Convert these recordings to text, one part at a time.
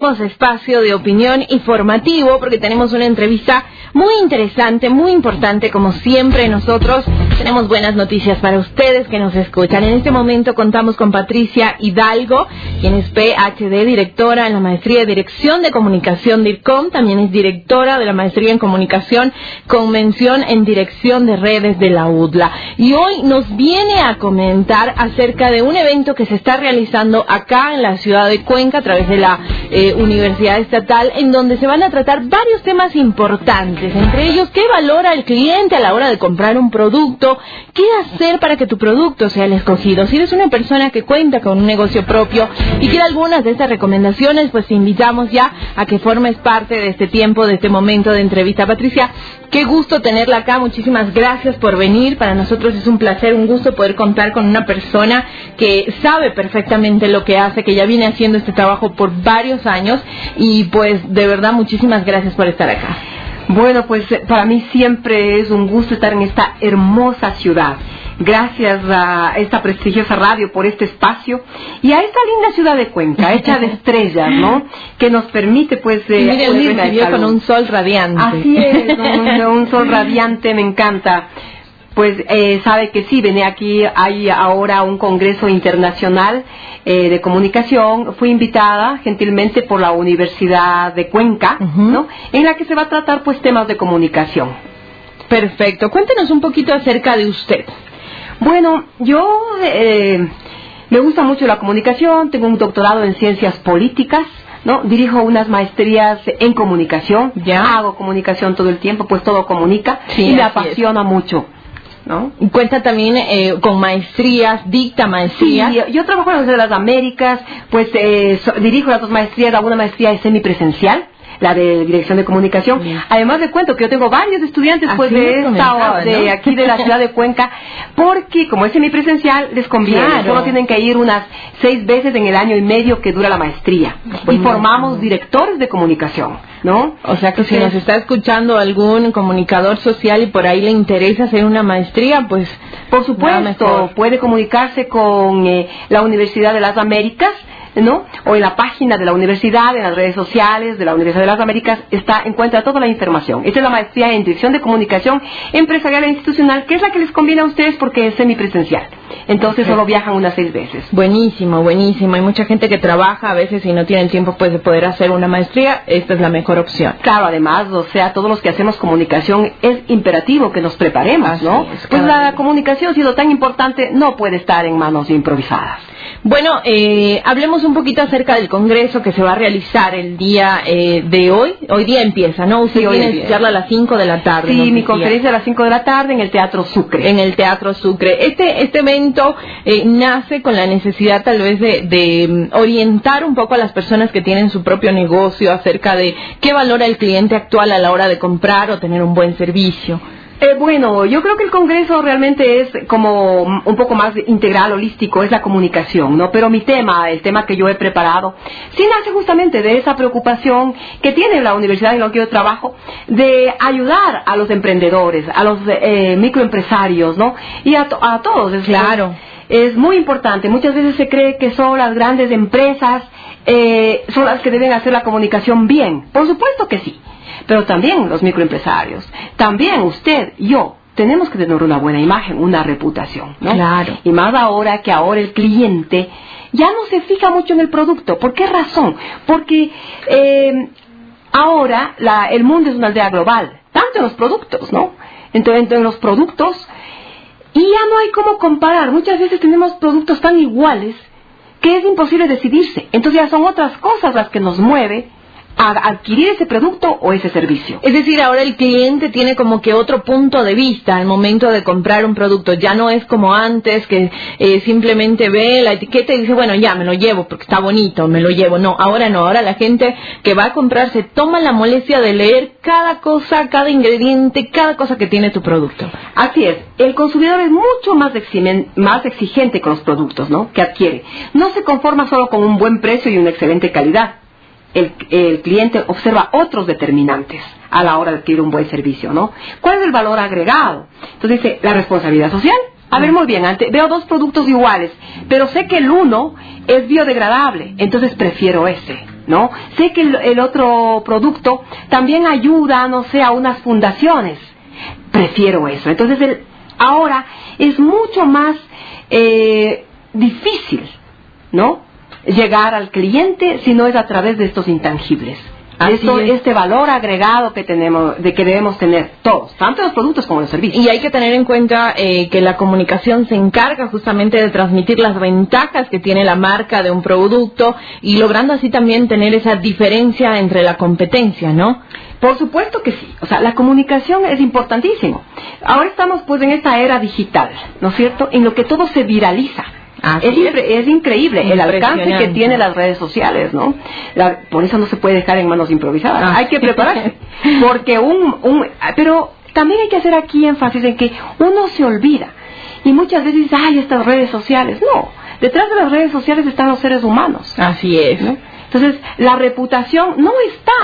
Espacio de opinión informativo, porque tenemos una entrevista muy interesante, muy importante, como siempre. Nosotros tenemos buenas noticias para ustedes que nos escuchan. En este momento contamos con Patricia Hidalgo, quien es PhD, directora en la Maestría de Dirección de Comunicación de IRCOM, también es directora de la Maestría en Comunicación con mención en Dirección de Redes de la UDLA. Y hoy nos viene a comentar acerca de un evento que se está realizando acá en la ciudad de Cuenca a través de la Universidad Estatal, en donde se van a tratar varios temas importantes, entre ellos qué valora el cliente a la hora de comprar un producto, qué hacer para que tu producto sea el escogido. Si eres una persona que cuenta con un negocio propio y quiere algunas de estas recomendaciones, pues te invitamos ya a que formes parte de este tiempo, de este momento de entrevista. Patricia, qué gusto tenerla acá, muchísimas gracias por venir. Para nosotros es un placer, un gusto poder contar con una persona que sabe perfectamente lo que hace, que ya viene haciendo este trabajo por varios años, y pues de verdad muchísimas gracias por estar acá. Bueno, pues para mí siempre es un gusto estar en esta hermosa ciudad. Gracias a esta prestigiosa radio por este espacio y a esta linda ciudad de Cuenca, hecha de estrellas, ¿no? Que nos permite, pues, unirme con un sol radiante. Así es, un sol radiante, me encanta. Pues sabe que sí, vine aquí, hay ahora un congreso internacional de comunicación. Fui invitada gentilmente por la Universidad de Cuenca, ¿no? En la que se va a tratar pues temas de comunicación. Perfecto, cuéntenos un poquito acerca de usted. Bueno, yo me gusta mucho la comunicación, tengo un doctorado en ciencias políticas, ¿no? Dirijo unas maestrías en comunicación, hago comunicación todo el tiempo, pues todo comunica, y me apasiona mucho, ¿no? Y cuenta también con maestrías, dicta maestrías. Sí, yo trabajo en la Universidad de las Américas, pues dirijo las dos maestrías, una maestría es semipresencial, la de Dirección de Comunicación. Además de cuento que yo tengo varios estudiantes pues de aquí de la ciudad de Cuenca, porque como es semipresencial les conviene, solo tienen que ir unas 6 veces en el año y medio que dura la maestría, y formamos directores de comunicación, ¿no? O sea que si nos está escuchando algún comunicador social y por ahí le interesa hacer una maestría, pues por supuesto puede comunicarse con la Universidad de las Américas, ¿no? O en la página de la universidad, en las redes sociales de la Universidad de las Américas, encuentra toda la información. Esta es la maestría en Dirección de Comunicación Empresarial e Institucional, que es la que les conviene a ustedes porque es semipresencial. Entonces solo viajan unas 6 veces. Buenísimo, buenísimo. Hay mucha gente que trabaja a veces y no tienen tiempo pues de poder hacer una maestría. Esta es la mejor opción. Claro, además, o sea, todos los que hacemos comunicación es imperativo que nos preparemos, ¿no? Pues la comunicación, siendo tan importante, no puede estar en manos improvisadas. Bueno, hablemos un poquito acerca del congreso que se va a realizar el día de hoy. Hoy día empieza, ¿no? Usted viene a charla a las 5 de la tarde. Sí, mi conferencia a las 5 de la tarde en el Teatro Sucre. En el Teatro Sucre. Este evento nace con la necesidad tal vez de orientar un poco a las personas que tienen su propio negocio acerca de qué valora el cliente actual a la hora de comprar o tener un buen servicio. Bueno, yo creo que el Congreso realmente es como un poco más integral, holístico, es la comunicación, ¿no? Pero el tema que yo he preparado, sí nace justamente de esa preocupación que tiene la universidad en la que yo trabajo, de ayudar a los emprendedores, a los microempresarios, ¿no? Y a todos. Claro. Es muy importante. Muchas veces se cree que son las grandes empresas, son las que deben hacer la comunicación bien. Por supuesto que sí. Pero también los microempresarios, también usted, yo, tenemos que tener una buena imagen, una reputación, ¿no? Claro. Y más ahora que el cliente ya no se fija mucho en el producto. ¿Por qué razón? Porque ahora el mundo es una aldea global, tanto en los productos, ¿no? Entonces, en los productos, y ya no hay cómo comparar. Muchas veces tenemos productos tan iguales que es imposible decidirse. Entonces ya son otras cosas las que nos mueven a adquirir ese producto o ese servicio. Es decir, ahora el cliente tiene como que otro punto de vista al momento de comprar un producto. Ya no es como antes que simplemente ve la etiqueta y dice, bueno, ya me lo llevo porque está bonito, me lo llevo. No, ahora la gente que va a comprar se toma la molestia de leer cada cosa, cada ingrediente, cada cosa que tiene tu producto. Así es, el consumidor es mucho más exigente con los productos, ¿no?, que adquiere. No se conforma solo con un buen precio y una excelente calidad. El cliente observa otros determinantes a la hora de adquirir un buen servicio, ¿no? ¿Cuál es el valor agregado? Entonces dice, la responsabilidad social. A ver, muy bien, veo 2 productos iguales, pero sé que el uno es biodegradable, entonces prefiero ese. ¿no? Sé que el otro producto también ayuda, no sé, a unas fundaciones. Prefiero eso. Entonces, ahora es mucho más difícil, ¿no?, llegar al cliente si no es a través de estos intangibles. Este valor agregado que debemos tener todos, tanto los productos como los servicios. Y hay que tener en cuenta que la comunicación se encarga justamente de transmitir las ventajas que tiene la marca de un producto y logrando así también tener esa diferencia entre la competencia, ¿no? Por supuesto que sí. O sea, la comunicación es importantísimo. Ahora estamos pues en esta era digital, ¿no es cierto?, en lo que todo se viraliza. Es increíble el alcance que tienen las redes sociales, ¿no? Por eso no se puede dejar en manos improvisadas. Hay que prepararse. Porque pero también hay que hacer aquí énfasis en que uno se olvida. Y muchas veces dice, ¡ay, estas redes sociales! No, detrás de las redes sociales están los seres humanos. Así es, ¿no? Entonces, la reputación no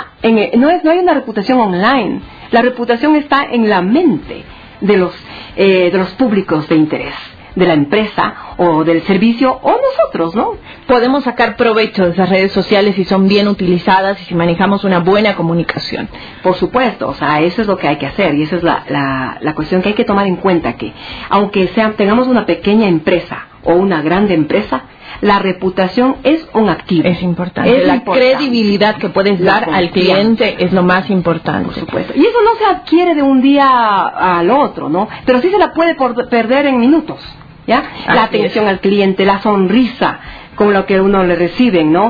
hay una reputación online. La reputación está en la mente de los públicos de interés, de la empresa o del servicio o nosotros, ¿no? Podemos sacar provecho de esas redes sociales si son bien utilizadas y si manejamos una buena comunicación. Por supuesto, o sea, eso es lo que hay que hacer y esa es la cuestión que hay que tomar en cuenta, que aunque tengamos una pequeña empresa o una grande empresa, la reputación es un activo. Es importante. La credibilidad que puedes dar al cliente es lo más importante. Por supuesto. Y eso no se adquiere de un día al otro, ¿no? Pero sí se la puede perder en minutos, ¿ya? La atención al cliente, la sonrisa con lo que uno le reciben, ¿no?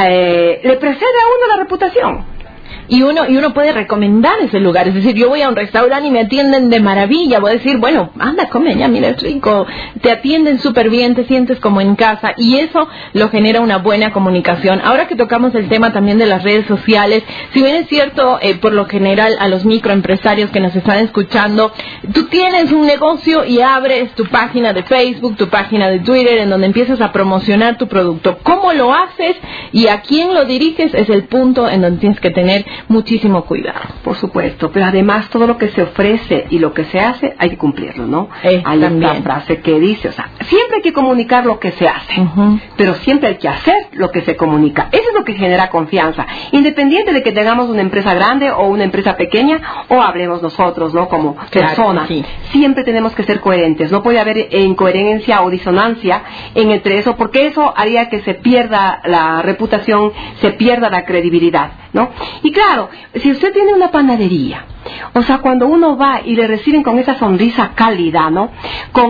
Le precede a uno la reputación. Y uno puede recomendar ese lugar. Es decir, yo voy a un restaurante y me atienden de maravilla. Voy a decir, bueno, anda, come ya, mira, es rico. Te atienden súper bien, te sientes como en casa. Y eso lo genera una buena comunicación. Ahora que tocamos el tema también de las redes sociales, si bien es cierto, por lo general, a los microempresarios que nos están escuchando, tú tienes un negocio y abres tu página de Facebook, tu página de Twitter, en donde empiezas a promocionar tu producto. ¿Cómo lo haces y a quién lo diriges? Es el punto en donde tienes que tener muchísimo cuidado. Por supuesto, pero además todo lo que se ofrece y lo que se hace hay que cumplirlo, ¿no? Hay esta frase que dice, o sea, siempre hay que comunicar lo que se hace, pero siempre hay que hacer lo que se comunica. Eso es lo que genera confianza, independiente de que tengamos una empresa grande o una empresa pequeña o hablemos nosotros, ¿no?, como personas. Sí. Siempre tenemos que ser coherentes, no puede haber incoherencia o disonancia entre eso, porque eso haría que se pierda la reputación, se pierda la credibilidad, ¿no? Y claro, si usted tiene una panadería, o sea, cuando uno va y le reciben con esa sonrisa cálida, ¿no?, con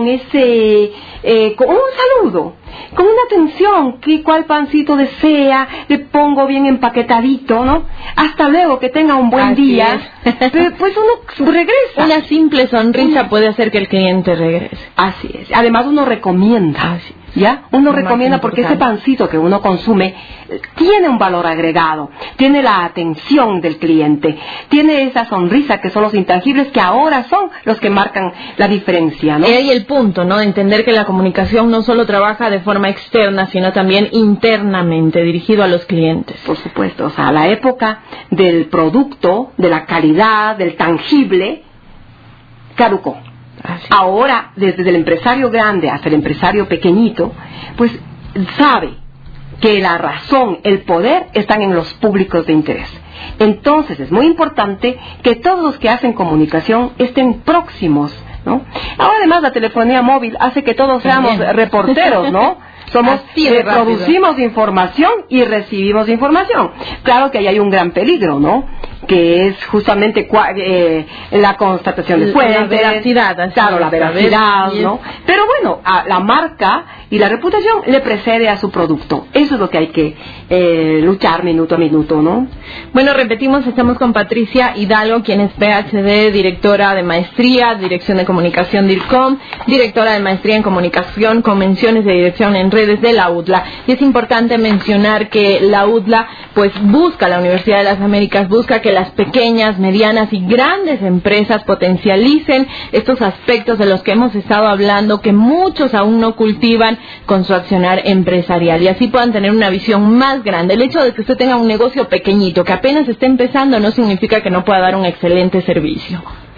con un saludo, con una atención, cuál pancito desea, le pongo bien empaquetadito, ¿no? Hasta luego, que tenga un buen día. Pues uno regresa. Una simple sonrisa puede hacer que el cliente regrese. Así es. Además uno recomienda. ¿Ya? Uno recomienda porque ese pancito que uno consume tiene un valor agregado, tiene la atención del cliente, tiene esa sonrisa que son los intangibles que ahora son los que marcan la diferencia, ¿no? Y ahí el punto, ¿no?, de entender que la comunicación no solo trabaja de forma externa, sino también internamente, dirigido a los clientes. Por supuesto, o sea, la época del producto, de la calidad, del tangible, caducó. Ahora, desde el empresario grande hasta el empresario pequeñito, pues sabe que la razón, el poder están en los públicos de interés. Entonces es muy importante que todos los que hacen comunicación estén próximos, ¿no? Ahora además la telefonía móvil hace que todos seamos reporteros, ¿no? Producimos información y recibimos información. Claro que ahí hay un gran peligro, ¿no?, que es justamente la constatación de fuentes, la veracidad, claro, la veracidad, ¿no? Pero bueno, la marca y la reputación le precede a su producto. Eso es lo que hay que luchar minuto a minuto, ¿no? Bueno, repetimos, estamos con Patricia Hidalgo, quien es PhD, directora de maestría, Dirección de Comunicación DIRCOM, directora de maestría en Comunicación, Convenciones de Dirección en Redes de la UDLA. Y es importante mencionar que la UDLA, pues la Universidad de las Américas busca que las pequeñas, medianas y grandes empresas potencialicen estos aspectos de los que hemos estado hablando, que muchos aún no cultivan con su accionar empresarial, y así puedan tener una visión más grande. El hecho de que usted tenga un negocio pequeñito, que apenas esté empezando, no significa que no pueda dar un excelente servicio.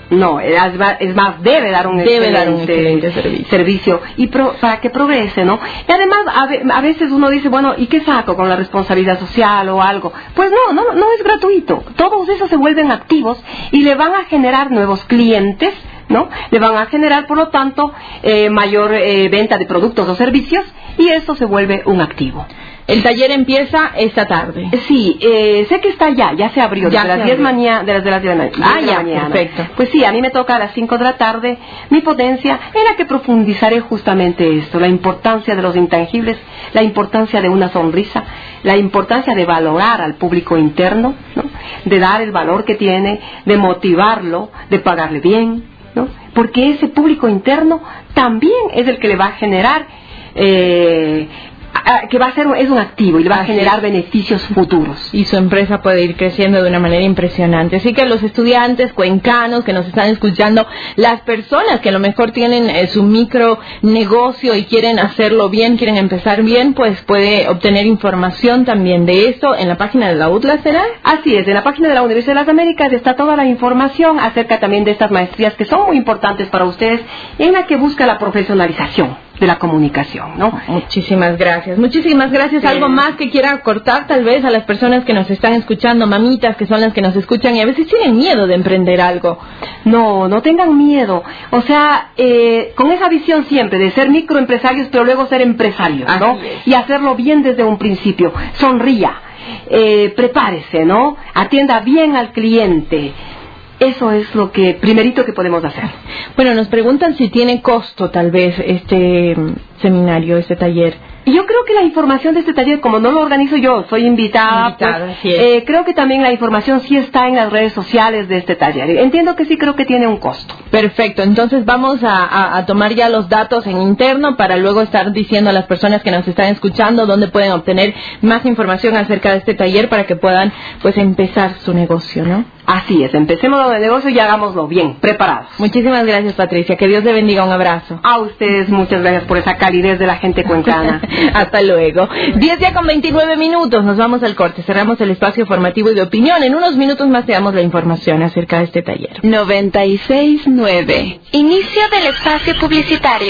No, es más, debe dar un excelente servicio y para que progrese, ¿no? Y además, a veces uno dice, bueno, ¿y qué saco con la responsabilidad social o algo? Pues no es gratuito. Todos esos se vuelven activos y le van a generar nuevos clientes, ¿no? Le van a generar, por lo tanto, mayor venta de productos o servicios y eso se vuelve un activo. El taller empieza esta tarde. Sí, sé que está ya se abrió, desde las 10 de la mañana. Perfecto. Pues sí, a mí me toca a las 5 de la tarde mi ponencia en la que profundizaré justamente esto, la importancia de los intangibles, la importancia de una sonrisa, la importancia de valorar al público interno, ¿no? De dar el valor que tiene, de motivarlo, de pagarle bien, ¿no? Porque ese público interno también es el que le va a generar que es un activo y le va a generar beneficios futuros. Y su empresa puede ir creciendo de una manera impresionante. Así que los estudiantes cuencanos que nos están escuchando, las personas que a lo mejor tienen su micro negocio y quieren hacerlo bien, quieren empezar bien, pues puede obtener información también de esto en la página de la UTLA, ¿será? Así es, en la página de la Universidad de las Américas está toda la información acerca también de estas maestrías que son muy importantes para ustedes, en la que busca la profesionalización de la comunicación, ¿no? Muchísimas gracias. Muchísimas gracias. ¿Algo más que quiera cortar tal vez a las personas que nos están escuchando, mamitas que son las que nos escuchan y a veces tienen miedo de emprender algo? No tengan miedo. O sea, con esa visión siempre de ser microempresarios, pero luego ser empresarios, ¿no? Y hacerlo bien desde un principio. Sonría, prepárese, ¿no? Atienda bien al cliente. Eso es lo que primerito que podemos hacer. Bueno, nos preguntan si tiene costo tal vez este seminario, este taller. Y yo creo que la información de este taller, como no lo organizo yo, soy invitada pues, creo que también la información sí está en las redes sociales de este taller. Entiendo que sí, creo que tiene un costo. Perfecto, entonces vamos a tomar ya los datos en interno para luego estar diciendo a las personas que nos están escuchando dónde pueden obtener más información acerca de este taller para que puedan pues empezar su negocio, ¿no? Así es, empecemos el negocio y hagámoslo bien, preparados. Muchísimas gracias, Patricia, que Dios le bendiga, un abrazo. A ustedes muchas gracias por esa calidez de la gente cuencana. Hasta luego. 10:29, nos vamos al corte, cerramos el espacio formativo y de opinión. En unos minutos más te damos la información acerca de este taller. 96.9. Inicio del espacio publicitario.